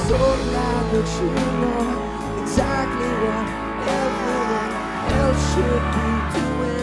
so glad that you know exactly what everyone else should be doing.